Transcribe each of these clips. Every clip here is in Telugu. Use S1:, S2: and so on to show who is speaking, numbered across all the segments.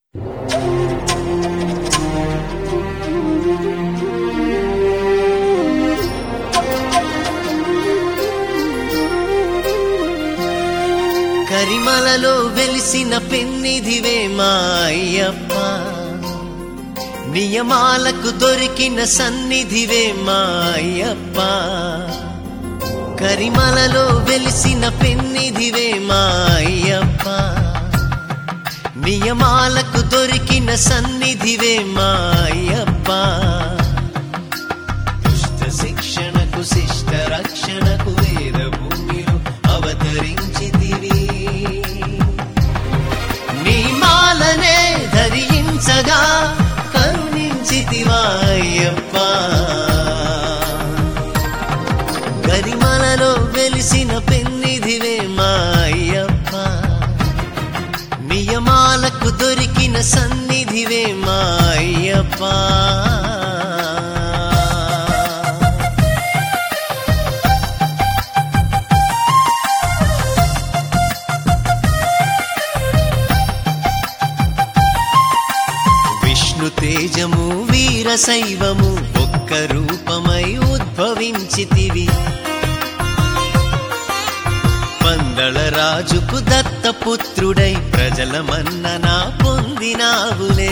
S1: కరిమలలో వెలిసిన పెన్నిధివే మా అయ్యప్ప, నియమాలకు దొరికిన సన్నిధివే మా అయ్యప్ప. కరిమలలో వెలిసిన పెన్నిధివే మా అయ్యప్ప, నియమాలకు దొరికిన సన్నిధివే మా అయ్యప్ప. దుష్ట శిక్షణకు శిష్ట రక్షణకు వేద భూమిలో అవతరించితివి. నీ మాలనే ధరించగా కరుణించితివా అయ్యప్ప. కరిమలలో వెలిసిన పెన్నిధివే మా అయ్యప్ప, నియమాలకు దొరికిన సన్నిధివే మా అయ్యప్ప. విష్ణు తేజము వీర శైవము ఒక్క రూపమై ఉద్భవించితివి. పందళ రాజుకు దత్తపుత్రుడై ప్రజల మన్ననా పొందినావులే.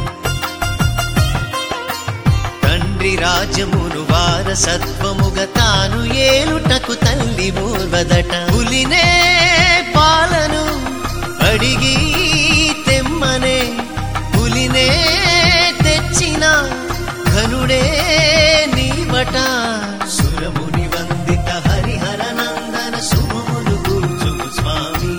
S1: తండ్రి రాజమును వారసత్వముగా తాను ఏలుటకు తల్లి మోర్వదట. పులినే పాలను అడిగి తెమ్మనే, పులినే తెచ్చిన ఘనుడే నీవట. సురముని వందిత హరిహర నందన సుమములు కూర్చుము స్వామి.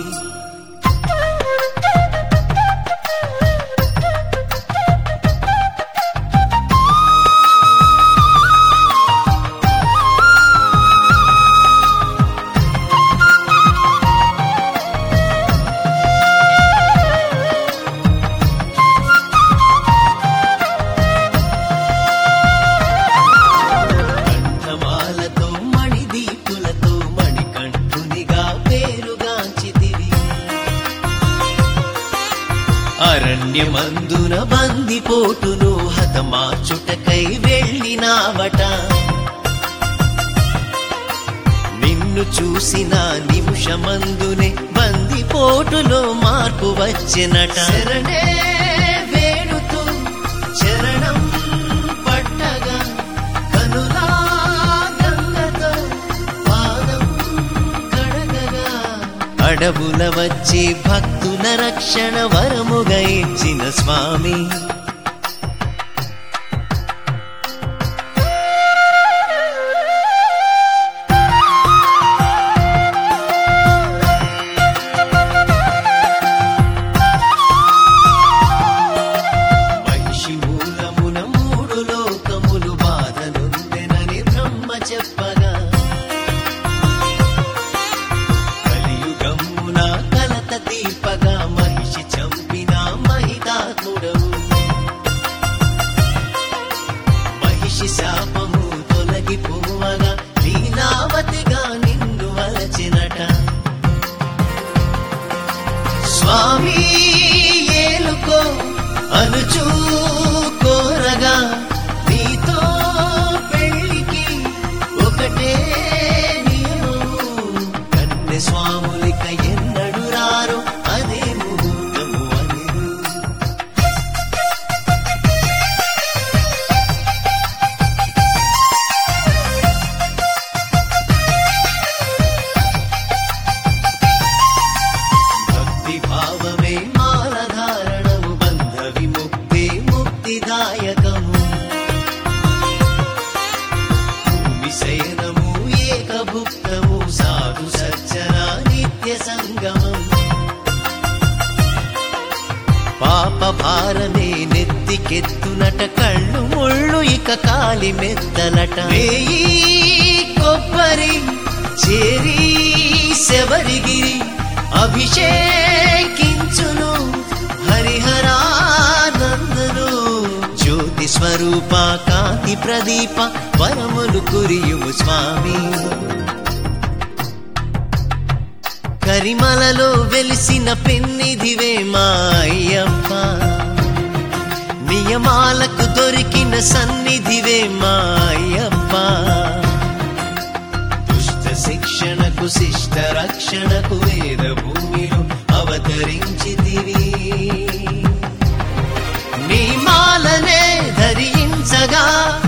S1: కంఠమాలతో మణిదీపులతో మణికంఠునిగా పేరుగాంచితివి. అరణ్యమందున బందిపోటును హతమార్చుటకై వెళ్ళినావట. నిన్ను చూసిన నిమిషమందునే బందిపోటులో మార్పు వచ్చెనట. శరణే వేడుతూ చరణం పట్టగా కనులా గంగతో పాదం కడగగా, అడవుల వచ్చి భక్తుల రక్షణ వరముగా ఇచ్చిన స్వామి. మహిషి మూలమున మూడు లోకములు బాధనుందెనని బ్రహ్మ చెప్పగా, కలియుగమున కలత దీపగా మహిషి చంపిన మహితాత్ముడవు. మహిషి శాపము తొలగిపోవగా లీలావతిగా నిన్ను వలచినట. స్వామి ఏలుకో అనుచూ కోరగా, నీతో పెళ్ళికి ఒకటే నియమము. కన్నె స్వాములిక ఎన్నడు రారు అదే ముహూర్తము అనిరు. భక్తి భావమే మాలధారణము, బంధ విముక్తి ముక్తిదాయకము. భూమి శయనము ఏకభుక్తము, సాధు సజ్జన నిత్య సంగమం. పాప భారమే నెత్తికెత్తునట, కళ్ళు ముళ్ళు ఇక కాలి మెత్తలట. వేయి కొబ్బరి చేరి శబరిగిరి అభిషేకించును హరిహరానందను. జ్యోతి స్వరూప కాంతి ప్రదీప వరములు కురియుము స్వామి. కరిమలలో వెలిసిన పెన్నిధివే మా అయ్యప్ప, నియమాలకు దొరికిన సన్నిధివే మా అయ్యప్ప. దుష్ట శిక్షణకు శిష్ట రక్షణకు వేద భూమిలో అవతరించితివి. నీ మాలనే ధరించగా